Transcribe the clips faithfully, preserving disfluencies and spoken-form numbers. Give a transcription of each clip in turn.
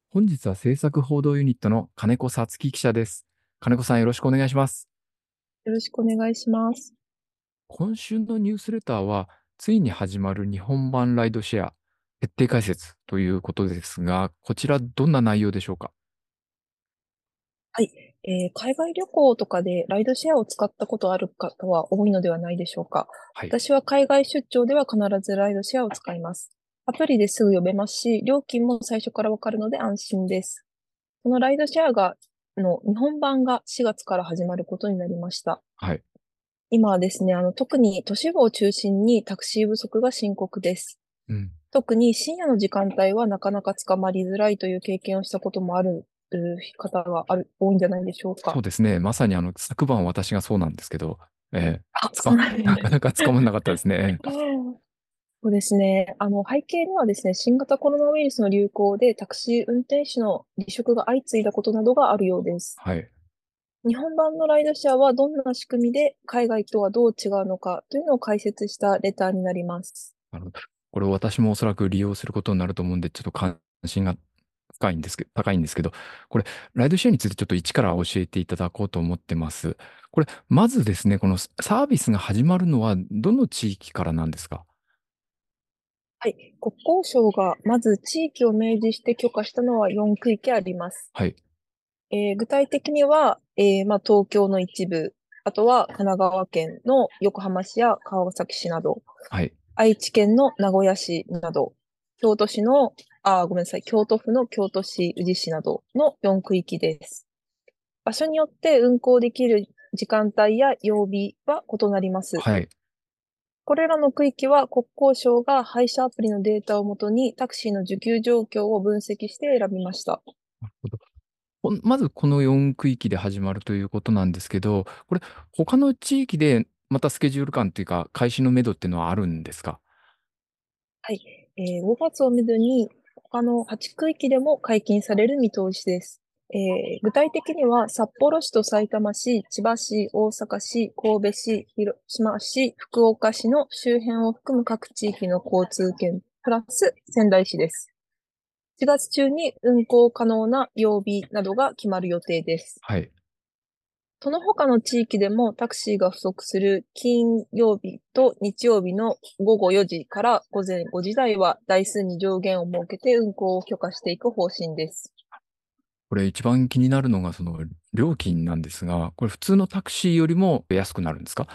本日は制作報道ユニットの金子さつき記者です。金子さん、よろしくお願いします。 よろしくお願いします。 今週のニュースレターは、ついに始まる日本版ライドシェア徹底解説ということですが、こちらどんな内容でしょうか？ はい。えー海外旅行とかでライドシェアを使ったことある方は多いのではないでしょうか。 はい。 私は海外出張では必ずライドシェアを使います。アプリですぐ呼べますし、料金も最初からわかるので安心です。このライドシェアが、の日本版がしがつから始まることになりました。 はい。 今はですね、あの、特に都市部を中心にタクシー不足が深刻です。 うん。 特に深夜の時間帯はなかなか捕まりづらいという経験をしたこともあるう方がある、多いんじゃないでしょうか。 そうですね。まさにあの、昨晩私がそうなんですけど、えー、 あ、 つか、 そうなんですなかなね。 か捕まんなかったですね。 そうですね。あの、背景にはですね、新型コロナウイルスの流行でタクシー運転手の離職が相次いだことなどがあるようです。 はい。 日本版のライドシェアはどんな仕組みで海外とはどう違うのかというのを解説したレターになります。 なるほど。これ私もおそらく利用することになると思うんで、ちょっと関心が深いんですけど、高いんですけど、これ、ライドシェアについてちょっと一から教えていただこうと思ってます。これ、まずですね、このサービスが始まるのはどの地域からなんですか？ はい。国交省がまず地域を明示して許可したのはよん区域あります。 はい。 えー具体的には、えーまあ、東京の一部、あとは神奈川県の横浜市や川崎市など、 はい。 愛知県の名古屋市など、京都市の、あ、ごめんなさい、京都府の京都市、宇治市などのよん区域です。場所によって運行できる時間帯や曜日は異なります。 はい。 これらの区域は国交省が配車アプリのデータをもとにタクシーの受給状況を分析して選びました。 なるほど。こんまずこのよん区域で始まるということなんですけど、これ、他の地域でまたスケジュール感というか、開始のめどっていうのはあるんですか？ はい。えーごがつをめどに他のはち区域でも解禁される見通しです。えー具体的には札幌市とさいたま市、千葉市、大阪市、神戸市、広島市、福岡市の周辺を含む各地域の交通圏、プラス仙台市です。しがつ中に運行可能な曜日などが決まる予定です。 はい。 その他の地域でもタクシーが不足する金曜日と日曜日の午後よじから午前ごじ台は台数に上限を設けて運行を許可していく方針です。 これ一番気になるのがその料金なんですが、これ普通のタクシーよりも安くなるんですか？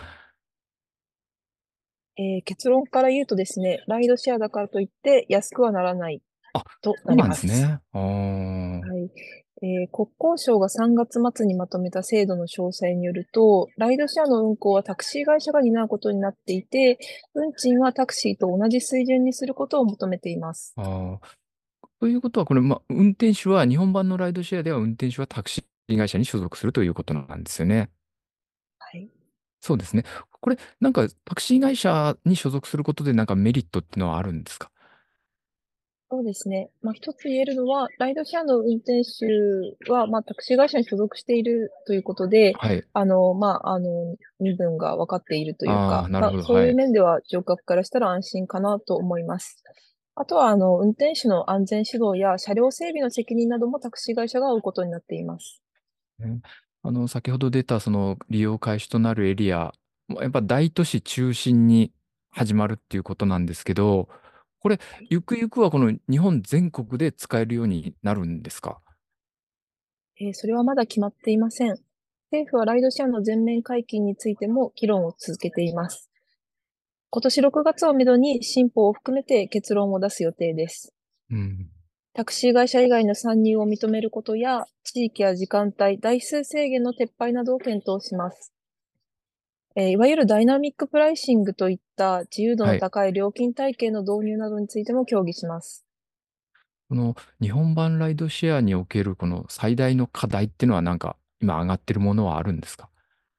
えー結論から言うとですね、ライドシェアだからといって安くはならないあ、 となそうなんでります。 すね。ああ、 はい。えー国交省がさんがつ末にまとめた制度の詳細によると、ライドシェアの運行はタクシー会社が担うことになっていて、運賃はタクシーと同じ水準にすることを求めています。 ああ。ということは、これ、ま、運転手は、日本版のライドシェアでは運転手はタクシー会社に所属するということなんですよね。 はい。 そうですね。これ、なんかタクシー会社に所属することでなんかメリットっていうのはあるんですか？ そうですね。まあ、一つ言えるのは、ライドシェアの運転手は、まあ、タクシー会社に所属しているということで、 はい。 あの、まあ、あの、身分が分かっているというか、 ああ、なるまあ、 ほど。 そういうはい。 面では乗客からしたら安心かなと思います。あとは、あの、運転手の安全指導や車両整備の責任などもタクシー会社が負うことになっています。 ね、あの、先ほど出たその利用開始となるエリア、もうやっぱ大都市中心に始まるっていうことなんですけど、これ、ゆくゆくはこの日本全国で使えるようになるんですか？ えーそれはまだ決まっていません。政府はライドシェアの全面解禁についても議論を続けています。今年ろくがつをめどに新法を含めて結論を出す予定です。 うん。 タクシー会社以外の参入を認めることや、地域や時間帯、台数制限の撤廃などを検討します。えーいわゆるダイナミックプライシングといった自由度はい。 の高い料金体系の導入などについても協議します。 この日本版ライドシェアにおけるこの最大の課題っていうのはなんか今上がってるものはあるんですか？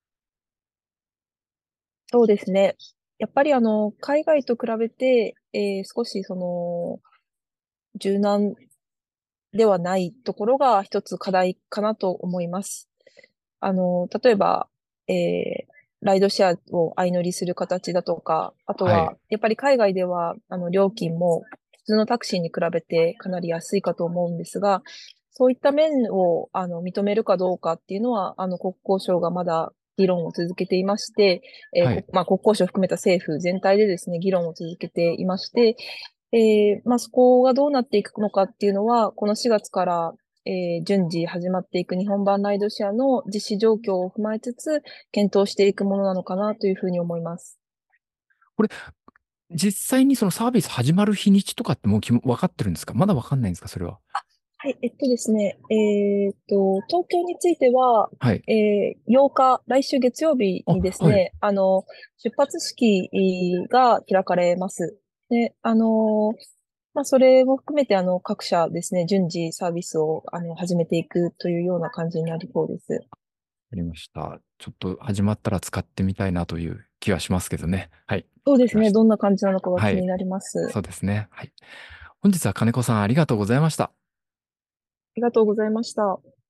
そうですね。やっぱりあの、海外と比べて、えー少しその、柔軟ではないところが一つ課題かなと思います。あの、例えば、えーライドシェアを相乗りする形だとか、あとは、 はい。 やっぱり海外では、あの、料金も通のタクシーに比べてかなり安いかと思うんですが、そういった面を、あの、認めるかどうかっていうのは、あの、国交省がまだ議論を続けていまして、えーはい。 こまあ、国交省を含めた政府全体でですね、議論を続けていまして、えーまあ、そこがどうなっていくのかっていうのは、このしがつから、えー順次始まっていく日本版ライドシェアの実施状況を踏まえつつ、検討していくものなのかなというふうに思います。 これ、実際にそのサービス始まる日にちとかってもう決も分かってるんですか？まだ分かんないんですかそれは？ はい、えっとですね、えーっと、東京については、 はい。 えー、ようか、来週月曜日あ、 にですはい。 ね、あの、出発式が開かれます。で、あの、まあ、それも含めて、あの、各社ですね、順次サービスを、あの、始めていくというような感じになりそうです。 ありました。ちょっと始まったら使ってみたいなという気はしますけどね。はい。わそうですね、 かりました。 どんな感じなのかがはい。 気になります。 そうですね。はい。本日は金子さんありがとうございました。 ありがとうございました。